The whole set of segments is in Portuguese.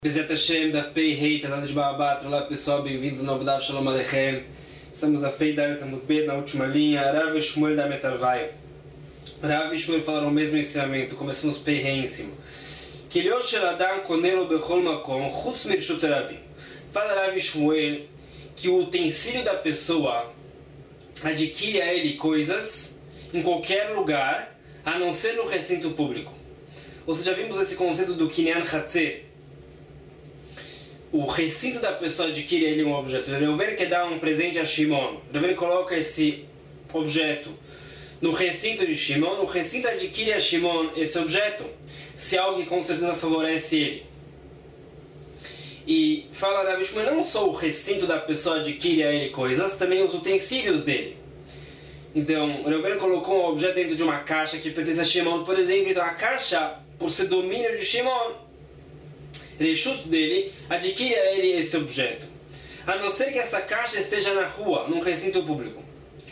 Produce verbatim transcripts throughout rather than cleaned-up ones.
Bezat Hashem, Daf Pei Rei, Tratado de Baabat. Olá pessoal, bem-vindos ao novo Daf Shalom Aleichem. Estamos na Pei da Tamut Bet, na última linha. Rav e Shmuel da Metarvaio. Rav e Shmuel falaram o mesmo ensinamento, começamos Pei Rei em cima. Kiliosh Shel Adam Konelo Bechol Makom, Chutz Mirshut Rabim. Fala Rav e Shmuel que o utensílio da pessoa adquire a ele coisas em qualquer lugar, a não ser no recinto público. Ou seja, vimos esse conceito do Kinyan Hatzer. O recinto da pessoa adquire a ele um objeto. Reuven quer dar um presente a Shimon. Reuven coloca esse objeto no recinto de Shimon. O recinto adquire a Shimon esse objeto, se algo que com certeza favorece ele. E fala Rav Shmuel, não só o recinto da pessoa adquire a ele coisas, também os utensílios dele. Então, Reuven colocou um objeto dentro de uma caixa que pertence a Shimon, por exemplo. Então a caixa, por ser domínio de Shimon, Reshut dele, adquire a ele esse objeto, a não ser que essa caixa esteja na rua, num recinto público.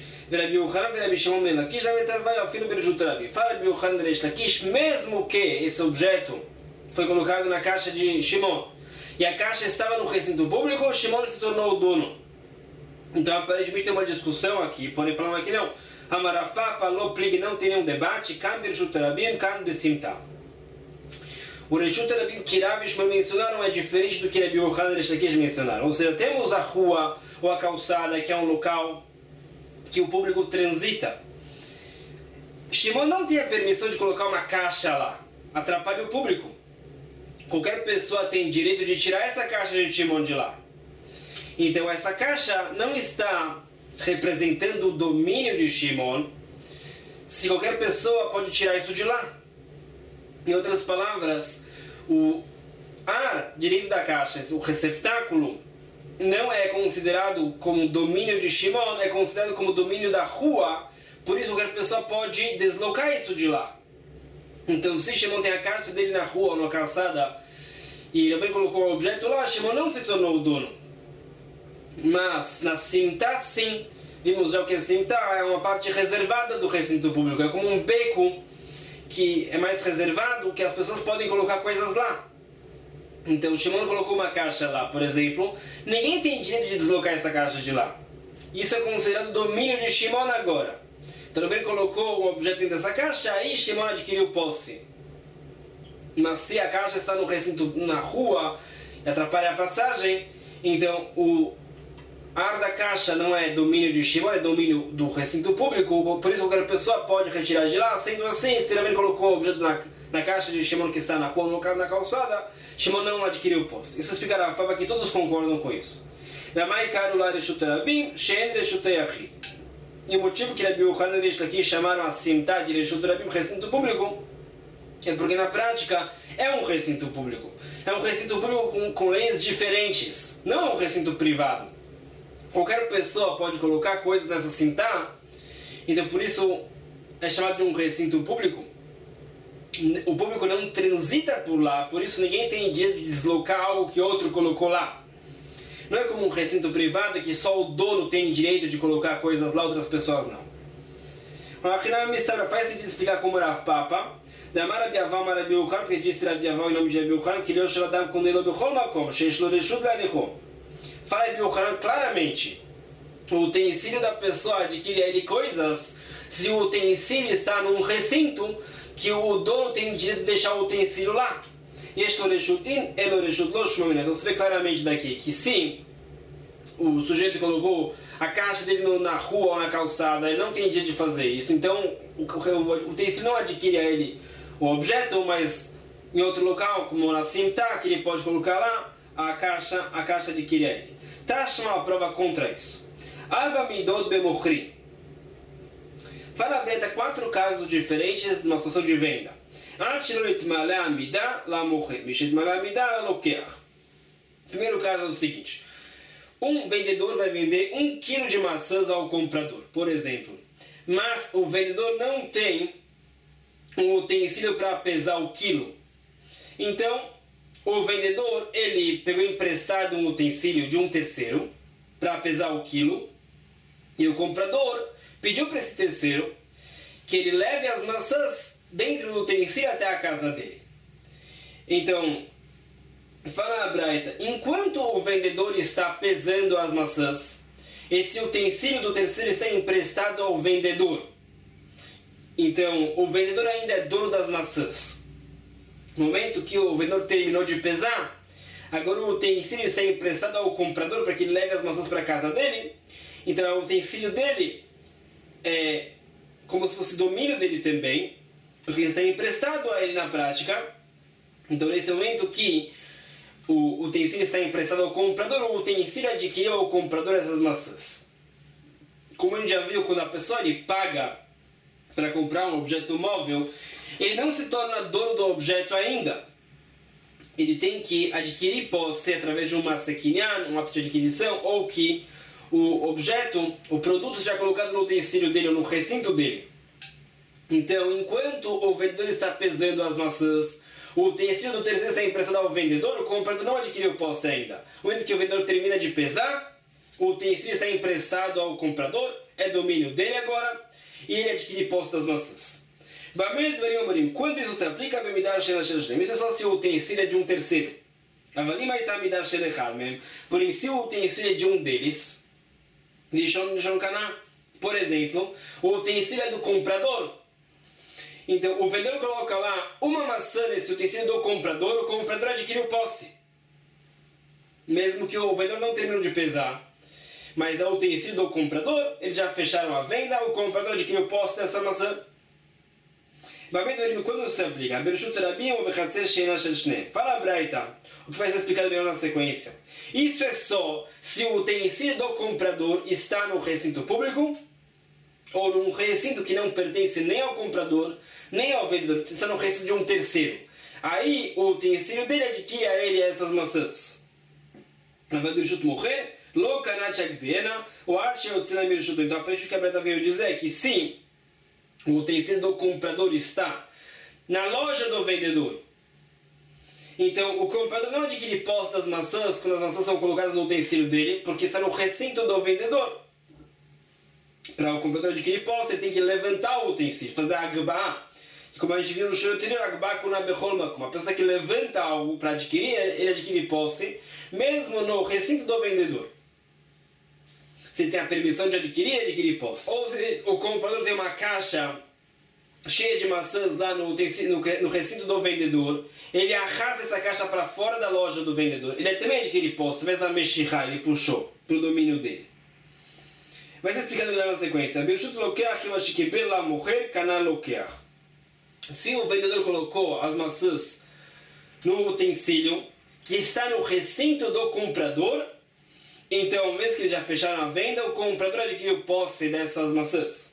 Mesmo que esse objeto foi colocado na caixa de Shimon e a caixa estava no recinto público, Shimon se tornou o dono. Então aparentemente tem uma discussão aqui, porém falando aqui não. Amarafá, Palô, Plig, não tem nenhum debate. Kan Birshut Rabim, Kan Besimta. O Reshut Rabim que Rav e Shmuel mencionaram é diferente do que Rabi Yochanan e Reish Lakish mencionaram. Ou seja, temos a rua ou a calçada, que é um local que o público transita. Shimon não tem a permissão de colocar uma caixa lá. Atrapalha o público. Qualquer pessoa tem direito de tirar essa caixa de Shimon de lá. Então essa caixa não está representando o domínio de Shimon. Se qualquer pessoa pode tirar isso de lá. Em outras palavras, o ar direito da caixa, o receptáculo, não é considerado como domínio de Shimon, é considerado como domínio da rua, por isso qualquer pessoa pode deslocar isso de lá. Então, se Shimon tem a caixa dele na rua ou na calçada, e ele colocou o objeto lá, Shimon não se tornou o dono. Mas na Simta, sim, vimos já que a Simta é uma parte reservada do recinto público, é como um beco que é mais reservado, que as pessoas podem colocar coisas lá. Então, Shimon colocou uma caixa lá, por exemplo, ninguém tem direito de deslocar essa caixa de lá. Isso é considerado domínio de Shimon agora. Então, ele colocou um objeto dentro dessa caixa, aí Shimon adquiriu posse. Mas se a caixa está no recinto, na rua, e atrapalha a passagem, então o ar da caixa não é domínio de Shimon, é domínio do recinto público, por isso qualquer pessoa pode retirar de lá. Sendo assim, se ele colocou o objeto na, na caixa de Shimon que está na rua, no, na calçada, Shimon não adquiriu posse. Isso explicará a fala que todos concordam com isso. E o motivo que Rabi Yochanan e Reish Lakish chamaram a Simta de Reshut Rabim, recinto público, é porque na prática é um recinto público. É um recinto público com, com leis diferentes, não é um recinto privado. Qualquer pessoa pode colocar coisas nessa Simta, então por isso é chamado de um recinto público. O público não transita por lá, por isso ninguém tem direito de deslocar algo que outro colocou lá. Não é como um recinto privado que só o dono tem direito de colocar coisas lá, outras pessoas não. Faz sentido explicar como Rav Papa, da Rabi Aval, Rabi Yochanan, porque disse Rabi Aval em nome de Rabi Yochanan, que ele é o Shradam Kondelo Bechol Makom, Sheish Lo Reshut Le'anichom. Fala Rabi Yochanan claramente, o utensílio da pessoa adquire a ele coisas se o utensílio está num recinto que o dono tem direito de deixar o utensílio lá. Então você vê claramente daqui que se o sujeito colocou a caixa dele na rua ou na calçada, ele não tem direito de fazer isso. Então o, o utensílio não adquire a ele o objeto, mas em outro local, como na Simta, que ele pode colocar lá, a caixa, a caixa adquire a ele. Tashma a prova contra isso. Arba midot bemochri. Fala Breta quatro casos diferentes de uma situação de venda. Primeiro caso é o seguinte: um vendedor vai vender um quilo de maçãs ao comprador, por exemplo, mas o vendedor não tem um utensílio para pesar o quilo. Então o vendedor ele pegou emprestado um utensílio de um terceiro para pesar o quilo, e o comprador pediu para esse terceiro que ele leve as maçãs dentro do utensílio até a casa dele. Então, Fala a Braita, enquanto o vendedor está pesando as maçãs, esse utensílio do terceiro está emprestado ao vendedor. Então, o vendedor ainda é dono das maçãs. No momento que o vendedor terminou de pesar, agora o utensílio está emprestado ao comprador para que ele leve as maçãs para a casa dele. Então, o utensílio dele é como se fosse domínio dele também, porque está emprestado a ele na prática. Então, nesse momento que o utensílio está emprestado ao comprador, o utensílio adquiriu ao comprador essas maçãs. Como a gente já viu, quando a pessoa ele paga para comprar um objeto móvel, ele não se torna dono do objeto ainda. Ele tem que adquirir posse através de uma sequinyan, um ato de adquisição, ou que o objeto, o produto seja colocado no utensílio dele ou no recinto dele. Então, enquanto o vendedor está pesando as maçãs, o utensílio do terceiro está emprestado ao vendedor, o comprador não adquiriu posse ainda. No momento que o vendedor termina de pesar, o utensílio está emprestado ao comprador, é domínio dele agora, e ele adquire posse das maçãs. Quando isso se aplica, isso é só se o utensílio é de um terceiro. Porém, se o utensílio é de um deles, por exemplo, o utensílio é do comprador, então o vendedor coloca lá uma maçã nesse utensílio do comprador, o comprador adquiriu posse. Mesmo que o vendedor não terminou de pesar, mas é o utensílio do comprador, eles já fecharam a venda, o comprador adquiriu posse dessa maçã. Quando se aplica? Fala a Braita, o que vai ser explicado melhor na sequência. Isso é só se o utensílio do comprador está no recinto público ou num recinto que não pertence nem ao comprador, nem ao vendedor, está no recinto de um terceiro. Aí o utensílio dele adquire a ele essas maçãs. Então a parte que a Braita veio dizer é que sim, o utensílio do comprador está na loja do vendedor. Então, o comprador não adquire posse das maçãs quando as maçãs são colocadas no utensílio dele, porque está no recinto do vendedor. Para o comprador adquirir posse, ele tem que levantar o utensílio, fazer a agbá. Como a gente viu no show anterior, agbá com a becholma, uma pessoa que levanta algo para adquirir, ele adquire posse, mesmo no recinto do vendedor. Se ele tem a permissão de adquirir, ele adquire posse. Ou se o comprador tem uma caixa cheia de maçãs lá no, no, no recinto do vendedor, ele arrasta essa caixa para fora da loja do vendedor. Ele também adquire posse, através da mexirra, ele puxou para o domínio dele. Vai ser explicado melhor na sequência. Se o vendedor colocou as maçãs no utensílio que está no recinto do comprador, então, mesmo que eles já fecharam a venda, o comprador adquiriu posse dessas maçãs.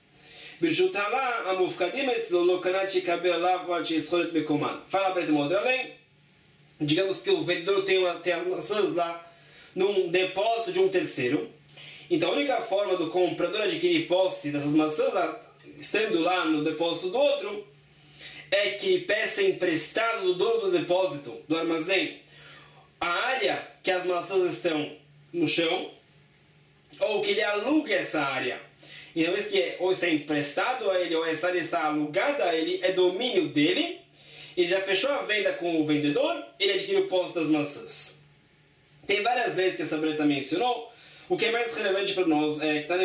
Fala para uma outra lei. Digamos que o vendedor tem, uma, tem as maçãs lá num depósito de um terceiro. Então, a única forma do comprador adquirir posse dessas maçãs, estando lá no depósito do outro, é que peça emprestado do dono do depósito, do armazém, a área que as maçãs estão no chão, ou que ele alugue essa área. E uma vez que ou está emprestado a ele, ou essa área está alugada a ele, é domínio dele, ele já fechou a venda com o vendedor, ele adquiriu posse das maçãs. Tem várias leis que essa Braita mencionou. O que é mais relevante para nós é que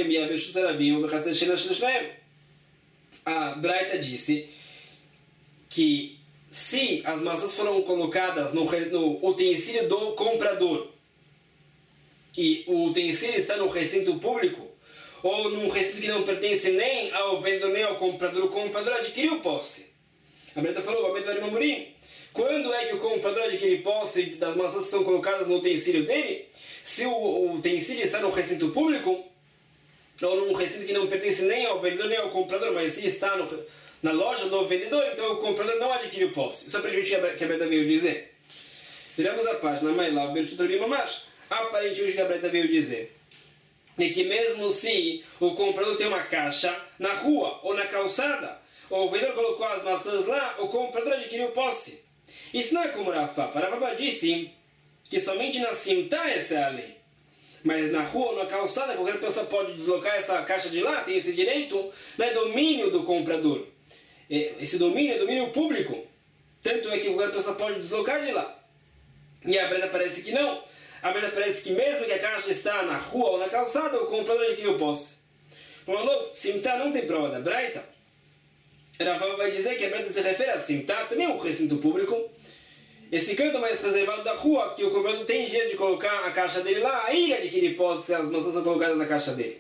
a Braita disse que se as maçãs foram colocadas no, no utensílio do comprador e o utensílio está no recinto público ou num recinto que não pertence nem ao vendedor nem ao comprador, o comprador adquiriu posse. A Braita falou, quando é que o comprador adquire posse das maçãs que são colocadas no utensílio dele? Se o utensílio está no recinto público ou num recinto que não pertence nem ao vendedor nem ao comprador, mas se está no, na loja do vendedor, então o comprador não adquiriu posse. Isso é para a gente que a Braita veio dizer. Viramos a página, mas lá, aparentemente o que a Braita veio dizer é que mesmo se o comprador tem uma caixa na rua ou na calçada, ou o vendedor colocou as maçãs lá, o comprador adquiriu posse. Isso não é como Rav Papa. Rav Papa disse que somente na Simta essa é a lei. Mas na rua ou na calçada, qualquer pessoa pode deslocar essa caixa de lá, tem esse direito, não é domínio do comprador. Esse domínio é domínio público. Tanto é que qualquer pessoa pode deslocar de lá. E a Breta parece que não. A Breta parece que mesmo que a caixa está na rua ou na calçada, o comprador adquiriu posse. Falou, Simtá não tem prova da Breta. Rafael vai dizer que a Breta se refere a Simtá, também é um recinto público. Esse canto mais reservado da rua, que o comprador tem direito de colocar a caixa dele lá, aí ele adquire posse se as maçãs são colocadas na caixa dele.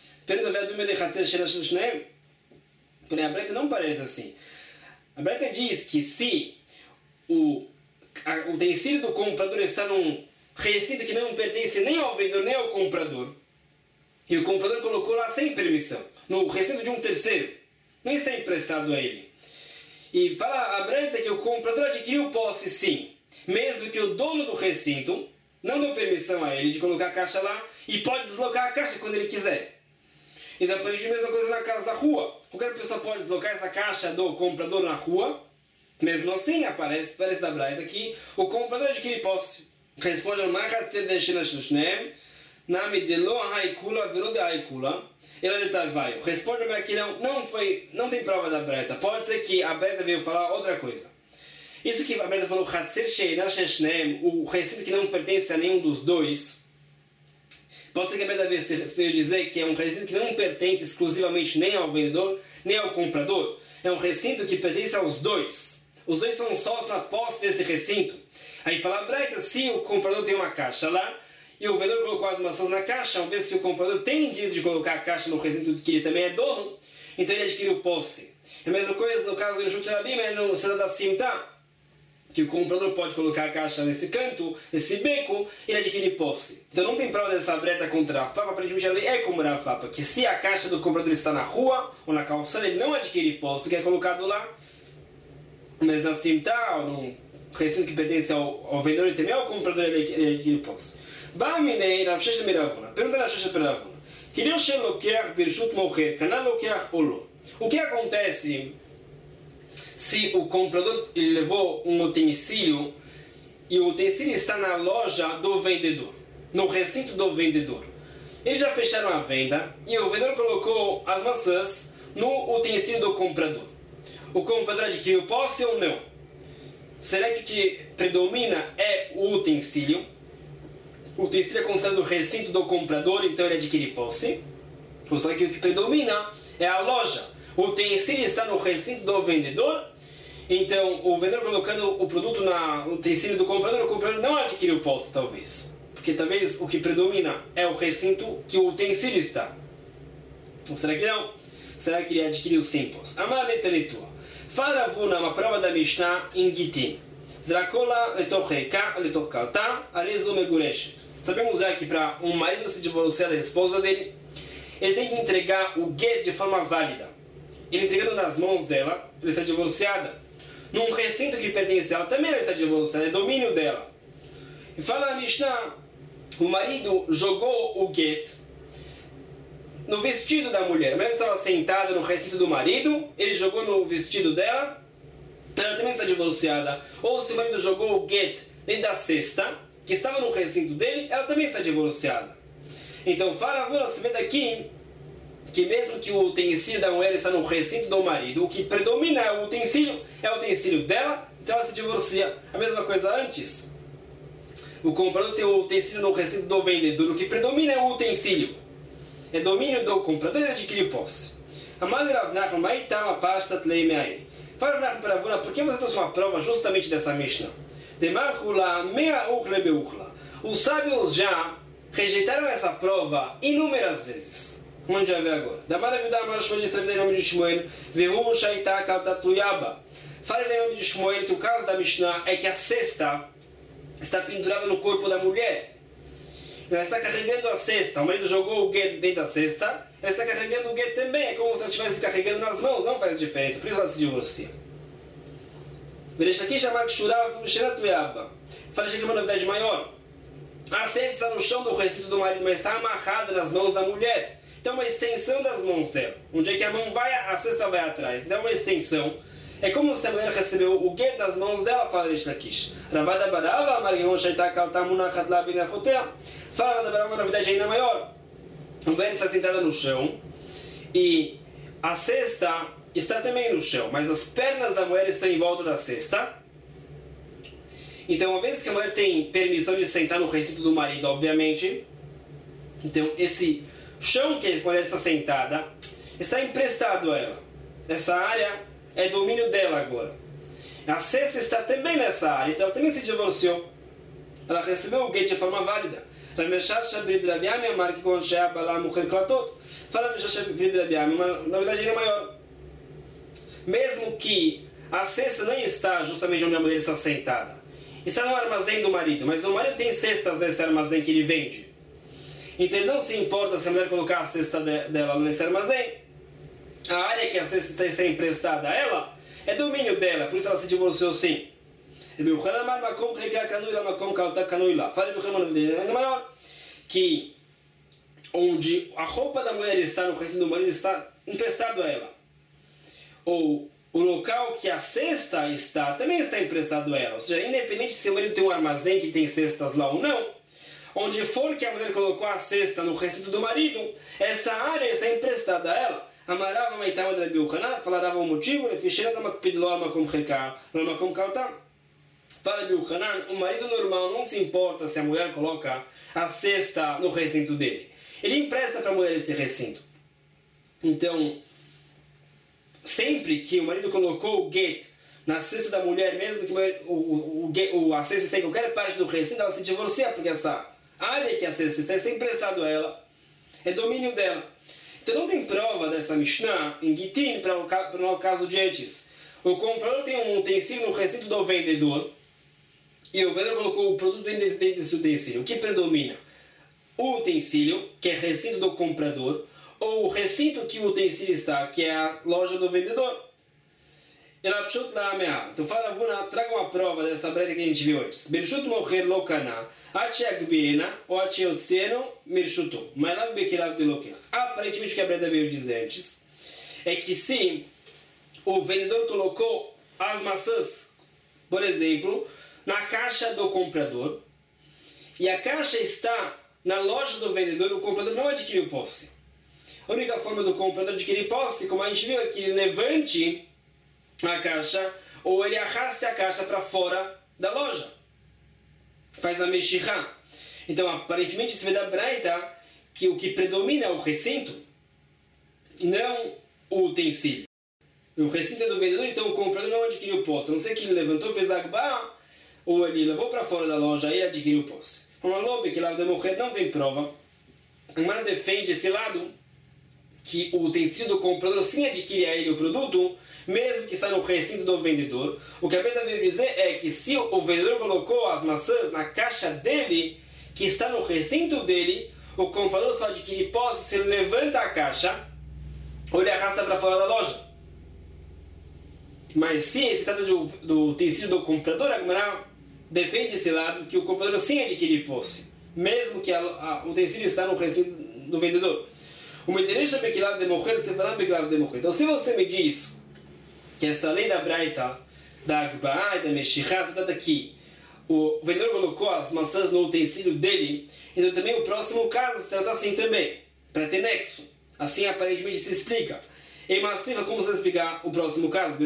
Porém, a Breta não parece assim. A Breta diz que se o o utensílio do comprador está num recinto que não pertence nem ao vendedor nem ao comprador, e o comprador colocou lá sem permissão, no recinto de um terceiro, nem está emprestado a ele. E fala a Breta que o comprador adquiriu posse sim, mesmo que o dono do recinto não deu permissão a ele de colocar a caixa lá e pode deslocar a caixa quando ele quiser. Então, por exemplo, a mesma coisa na casa da rua. Qualquer pessoa pode deslocar essa caixa do comprador na rua. Mesmo assim, aparece, parece da Braita que o comprador adquire posse. Responde ao Machat Tedeshina Shlushnem, Nami de Lo Haikula, Velo de Haikula. Ele detalha, responde ao que não, não foi, não tem prova da Braita. Pode ser que a Braita veio falar outra coisa. Isso que a Braita falou, Hatzer Sheina Sheshnem, o recinto que não pertence a nenhum dos dois. Pode ser que a Braita veio dizer que é um recinto que não pertence exclusivamente nem ao vendedor, nem ao comprador. É um recinto que pertence aos dois. Os dois são sócios na posse desse recinto. Aí fala a Braita, se o comprador tem uma caixa lá, e o vendedor colocou as maçãs na caixa, uma vez que o comprador tem direito de colocar a caixa no recinto que ele também é dono, então ele adquiriu posse. É a mesma coisa no caso do Reshut Rabim, mas no Cidade da Simtá, que o comprador pode colocar a caixa nesse canto, nesse beco, ele adquire posse. Então não tem prova dessa Braita contra a Rafapa, aparentemente a lei é como a Rafapa, que se a caixa do comprador está na rua ou na calçada, ele não adquire posse, que é colocado lá. Mas na Simtá, ou num recinto que pertence ao, ao vendedor e também ao comprador, ele adquire posse. Ba'minei Rav Sheshet Miravuna. Pergunta Rav Sheshet Miravuna. Kireu shelokeach birshut mocher, kanal lokeach olo. O que acontece se o comprador ele levou um utensílio e o utensílio está na loja do vendedor, no recinto do vendedor? Eles já fecharam a venda e o vendedor colocou as maçãs no utensílio do comprador. O comprador adquiriu posse ou não? Será que o que predomina é o utensílio? O utensílio é considerado o recinto do comprador, então ele adquire posse. Ou será que o que predomina é a loja? O utensílio está no recinto do vendedor, então o vendedor colocando o produto no utensílio do comprador, o comprador não adquiriu posse, talvez. Porque talvez o que predomina é o recinto que o utensílio está. Ou será que não? Será que ele adquiriu sim posse? Amaleta leitura. Fala Ravuna, uma prova da Mishnah em Gitin. Zrakola letorreka letorkalta arezo megureshet. Sabemos já que para um marido se divorciar da esposa dele, ele tem que entregar o get de forma válida. Ele entregando nas mãos dela, ele está divorciada. Num recinto que pertence a ela, também ela está divorciada, é domínio dela. E fala a Mishnah, o marido jogou o get no vestido da mulher. A mulher estava sentada no recinto do marido, ele jogou no vestido dela, ela também está divorciada. Ou se o marido jogou o get dentro da cesta, que estava no recinto dele, ela também está divorciada. Então, fala, você vê daqui que mesmo que o utensílio da mulher está no recinto do marido, o que predomina é o utensílio, é o utensílio dela, então ela se divorcia. A mesma coisa antes. O comprador tem o utensílio no recinto do vendedor, o que predomina é o utensílio. É domínio do comprador, ele adquire posse. Amado Rav Nachman, Maitama Pastat Leimeai. Fala Rav Nachman para Ravuna, por que você trouxe uma prova justamente dessa Mishnah? Demachula mea uchle beuchla. Os sábios já rejeitaram essa prova inúmeras vezes. Como a gente vai ver agora. Da maravilha da Shmuel de Sabe em nome de Shmuel, Vehu Shaita Kaltatuyaba. Fala em nome de Shmuel que o caso da Mishnah é que a cesta está pendurada no corpo da mulher. Ela está carregando a cesta. O marido jogou o get dentro da cesta. Ela está carregando o get também. É como se ela estivesse carregando nas mãos. Não faz diferença. Por isso ela se divorcia. Veja aqui chamar que Shurav Shiratuyaba. Fala aqui uma novidade maior. A cesta está no chão do recinto do marido, mas está amarrada nas mãos da mulher. Então é uma extensão das mãos dela. Onde é que a mão vai, a cesta vai atrás. Então é uma extensão. É como se a mulher recebeu o get das mãos dela, fala Reish Lakish. Ravada Barava, Margimon Shaita Kaltamuna Hatla Binachotea. Fala Ravada Barava uma novidade ainda maior. A mulher está sentada no chão e a cesta está também no chão, mas as pernas da mulher estão em volta da cesta. Então, uma vez que a mulher tem permissão de sentar no recinto do marido, obviamente, então esse chão que a mulher está sentada está emprestado a ela. Essa área é domínio dela agora. A cesta está também nessa área, então ela também se divorciou. Ela recebeu o guete de forma válida. Rameshar Shabrid Rabiami amar que quando Sheaba lá morrer clatot. Fala Rameshar Shabrid Rabiami, mas na verdade ele é maior. Mesmo que a cesta não está justamente onde a mulher está sentada, está no armazém do marido, mas o marido tem cestas nesse armazém que ele vende. Então ele não se importa se a mulher colocar a cesta de, dela nesse armazém. A área que a cesta está emprestada a ela é domínio dela, por isso ela se divorciou sim. Fala ainda maior que onde a roupa da mulher está no recinto do marido está emprestado a ela, ou o local que a cesta está também está emprestado a ela, ou seja, independente se o marido tem um armazém que tem cestas lá ou não, onde for que a mulher colocou a cesta no recinto do marido, essa área está emprestada a ela. Amarava Maitama de Rabi Yochanan, falarava o motivo, Fala Rabi Yochanan, o marido normal não se importa se a mulher coloca a cesta no recinto dele. Ele empresta para a mulher esse recinto. Então, sempre que o marido colocou o get na cesta da mulher, mesmo que o, o, o, a cesta tenha qualquer parte do recinto, ela se divorcia, porque essa área que a cesta está, está emprestada a ela, é domínio dela. Então não tem prova dessa Mishnah em Gitin para o caso de antes. O comprador tem um utensílio no recinto do vendedor e o vendedor colocou o produto dentro desse utensílio. O que predomina? O utensílio, que é recinto do comprador, ou o recinto que o utensílio está, que é a loja do vendedor. Então fala, Vuna, traga uma prova dessa breta que a gente viu antes. Birshut mocher lokana, achiagbena, ou achiotzeno, mirshutu. Mailav bekilav de loker. Aparentemente o que a breta veio dizer antes é que se o vendedor colocou as maçãs, por exemplo, na caixa do comprador, e a caixa está na loja do vendedor, o comprador não adquiriu posse. A única forma do comprador adquirir posse, como a gente viu, é que ele levante a caixa ou ele arraste a caixa para fora da loja. Faz a mexirá. Então, aparentemente, se vê da Braita que o que predomina é o recinto, não o utensílio. O recinto é do vendedor, então o comprador não adquiriu posse. A não sei que ele levantou, fez agba, ou ele levou para fora da loja e adquiriu posse. Uma lobe que lá de morrer não tem prova. Mas defende esse lado que o utensílio do comprador sim adquire a ele o produto, mesmo que está no recinto do vendedor. O que a Beta veio dizer é que se o vendedor colocou as maçãs na caixa dele, que está no recinto dele, o comprador só adquire posse se ele levanta a caixa ou ele arrasta para fora da loja. Mas se se trata do, do utensílio do comprador, a Gemara defende esse lado que o comprador sim adquire posse, mesmo que a, a, o utensílio está no recinto do vendedor. O Medireisha Bekilav de morrer, você fala Bekilav de morrer. Então, se você me diz que essa lei da Braita, da Agba e da Meshirá, se trata que o vendedor colocou as maçãs no utensílio dele, então também o próximo caso se trata assim também, para ter nexo. Assim aparentemente se explica. Em Massiva, como você explicar o próximo caso?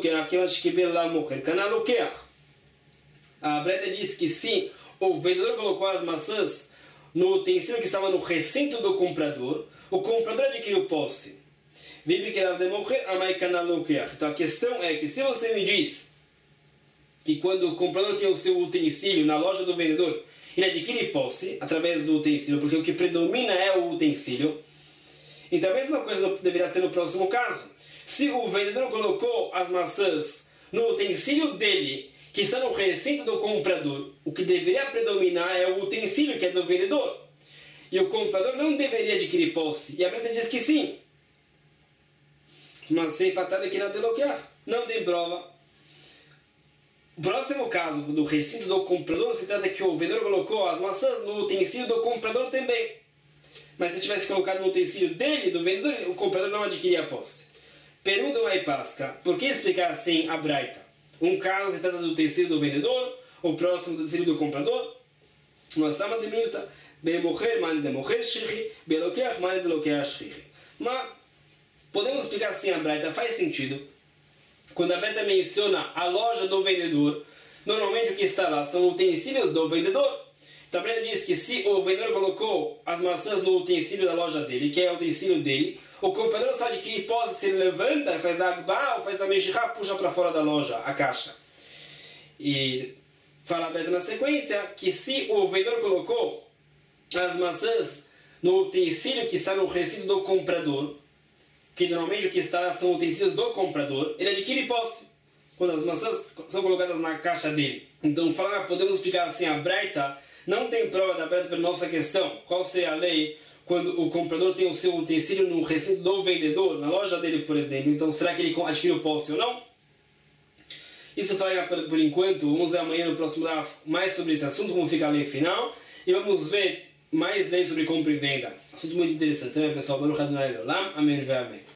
A Braita diz que se o vendedor colocou as maçãs no utensílio que estava no recinto do comprador, o comprador adquiriu posse. Então a questão é que se você me diz que quando o comprador tem o seu utensílio na loja do vendedor, ele adquire posse através do utensílio, porque o que predomina é o utensílio, então a mesma coisa deveria ser no próximo caso. Se o vendedor colocou as maçãs no utensílio dele, que está no recinto do comprador, o que deveria predominar é o utensílio que é do vendedor. E o comprador não deveria adquirir posse. E a Breta diz que sim. Mas sem fatal que não tem bloquear. Não tem prova. O próximo caso do recinto do comprador se trata que o vendedor colocou as maçãs no utensílio do comprador também. Mas se tivesse colocado no utensílio dele, do vendedor, o comprador não adquiria posse. Pergunta Mai Pasca, por que explicar assim a Braita? Um caso se trata do utensílio do vendedor, o próximo do utensílio do comprador. Mas estamos de milta. Bemocher, mane de mocher, shrihi, beloqueach, mane de loqueach, shrihi. Mas podemos explicar assim a Braita, faz sentido. Quando a Braita menciona a loja do vendedor, Normalmente o que está lá são utensílios do vendedor. Então a Breta diz que se o vendedor colocou as maçãs no utensílio da loja dele, que é o utensílio dele, o comprador só adquire posse se ele levanta, faz a agba, faz a mexicá, puxa para fora da loja a caixa. E fala a Breta na sequência que se o vendedor colocou as maçãs no utensílio que está no recinto do comprador, que normalmente o que está lá são utensílios do comprador, ele adquire posse quando as maçãs são colocadas na caixa dele. Então fala, podemos explicar assim, a Breta não tem prova da Breta para nossa questão. Qual seria a lei quando o comprador tem o seu utensílio no recinto do vendedor, na loja dele, por exemplo? Então será que ele adquiriu posse ou não? Isso fala por enquanto. Vamos ver amanhã no próximo live mais sobre esse assunto, como fica a lei final. E vamos ver mais leis sobre compra e venda. Assunto muito interessante, né, pessoal? Baruch Adonai Leolam. Amém e amém.